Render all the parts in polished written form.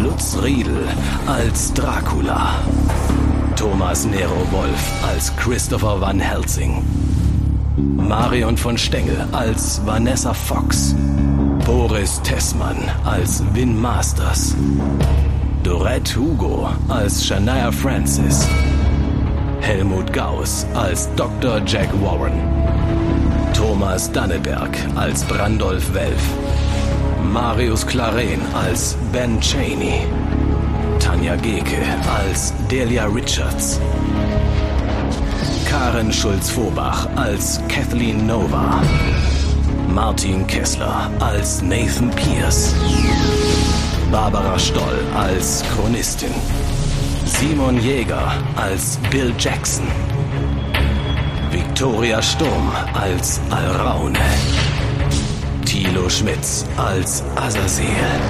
Lutz Riedel als Dracula, Thomas Nero Wolf als Christopher Van Helsing, Marion von Stengel als Vanessa Fox, Boris Tessmann als Win Masters, Dorette Hugo als Shania Francis, Helmut Gauss als Dr. Jack Warren, Thomas Danneberg als Brandolf Welf, Marius Claren als Ben Chaney, Tanja Geke als Delia Richards, Karen Schulz-Vobach als Kathleen Nova, Martin Kessler als Nathan Pierce, Barbara Stoll als Chronistin, Simon Jäger als Bill Jackson, Victoria Sturm als Alraune, Thilo Schmitz als Azazel,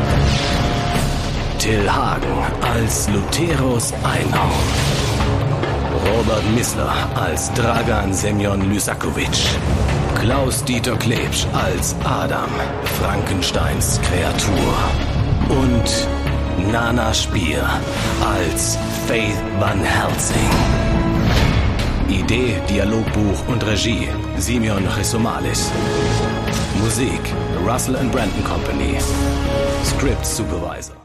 Till Hagen als Lutheros Einhorn, Robert Missler als Dragan Semyon Lysakovic, Klaus-Dieter Klebsch als Adam, Frankensteins Kreatur und Nana Spier als Faith Van Helsing. Idee, Dialogbuch und Regie Simeon Chrysomalis. Musik Russell & Brandon Company. Script Supervisor